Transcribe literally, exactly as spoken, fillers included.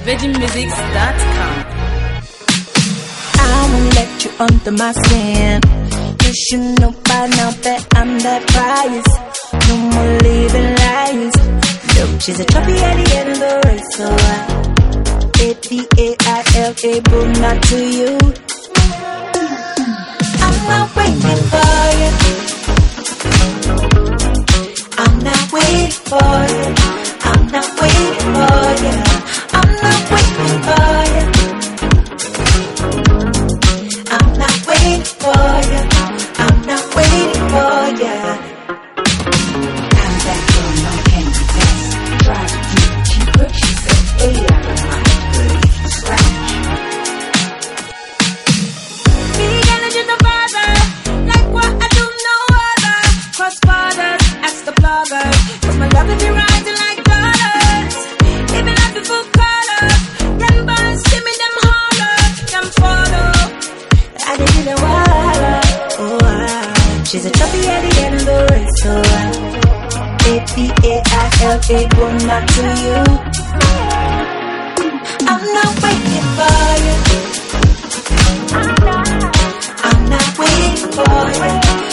virgin musics dot com. I won't let you under my skin. You should know by now that I'm that prize. No more living lies. Look, she's a trophy at the end of the race, so I A P A I L A, but not to you. I'm not waiting for you. I'm not waiting for you. I'm not waiting for you. I'm not waiting for you. I'm not waiting for you. I'm not waiting for you. I'm that girl, no candy best. Try to keep it cheaper. She said, hey, I don't mind, but if you slash. Me gonna do the father, like what I do no other. Cross borders, ask the bloggers. Cause my love will be rising like dollars. Living life in full color. Them boys see me, them holler, them follow. I did it a while, oh wow. She's a trophy at the end of the race, so I A P A I L A, but not to you. I'm not waiting for you. I'm not waiting for you.